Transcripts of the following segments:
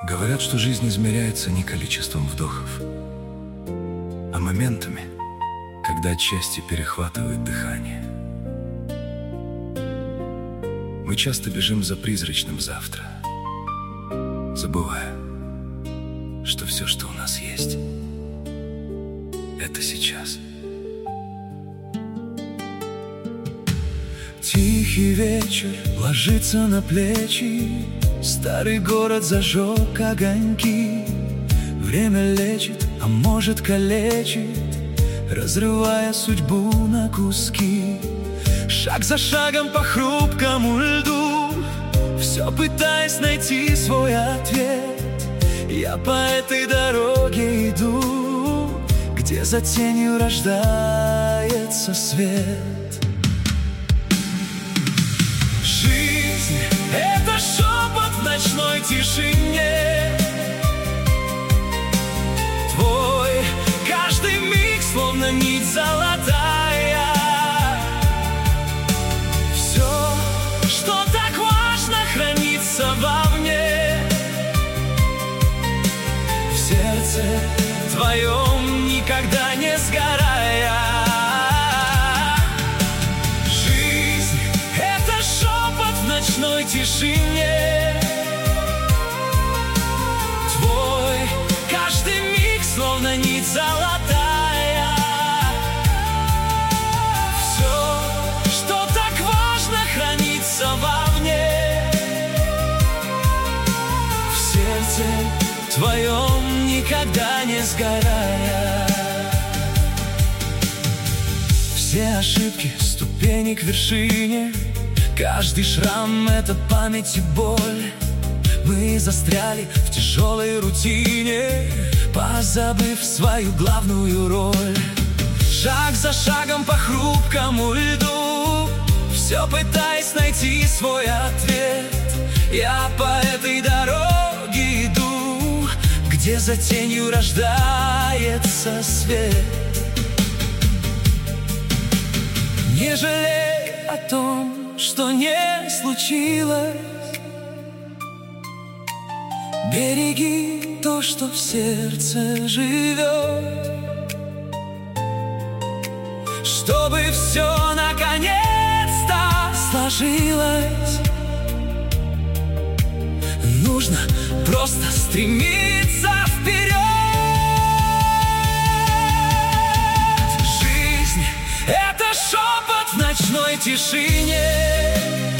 Говорят, что жизнь измеряется не количеством вдохов, а моментами, когда от счастья перехватывает дыхание. Мы часто бежим за призрачным завтра, забывая, что все, что у нас есть, это сейчас. Тихий вечер ложится на плечи, старый город зажег огоньки. Время лечит, а может калечит, разрывая судьбу на куски. Шаг за шагом по хрупкому льду, все пытаясь найти свой ответ. Я по этой дороге иду, где за тенью рождается свет. Жизнь — это шепот в ночной тишине. Твой каждый миг словно нить золотая. Все, что так важно, хранится во мне. В сердце твоем никогда не сгорая. Жизнь — это шепот в ночной тишине. Твой каждый миг словно нить золотая. Все, что так важно, хранится во мне. В сердце твоем никогда не сгорая. Все ошибки, ступени к вершине, каждый шрам — это память и боль. Мы застряли в тяжелой рутине, позабыв свою главную роль. Шаг за шагом по хрупкому льду, все пытаясь найти свой ответ. Я по этой дороге иду, где за тенью рождается свет. Не жалей о том, что не случилось. Береги то, что в сердце живет, чтобы все наконец-то сложилось. Нужно просто стремиться вперед. Жизнь — это шепот в ночной тишине.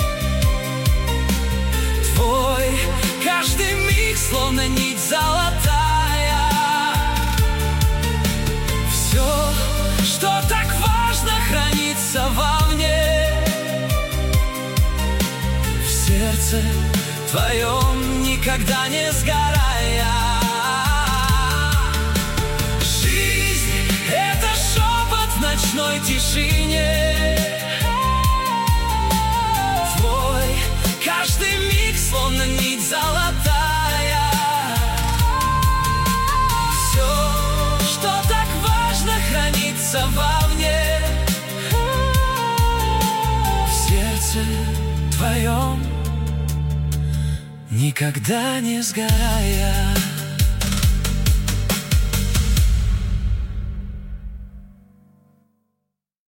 Твой каждый миг словно нить золотая. Все, что так важно, хранится во мне. В сердце твоем никогда не сгорая. Жизнь — это шепот в ночной тишине. Твой каждый миг словно нить золотая. Все, что так важно, хранится во мне. В сердце твоем никогда не сгорая.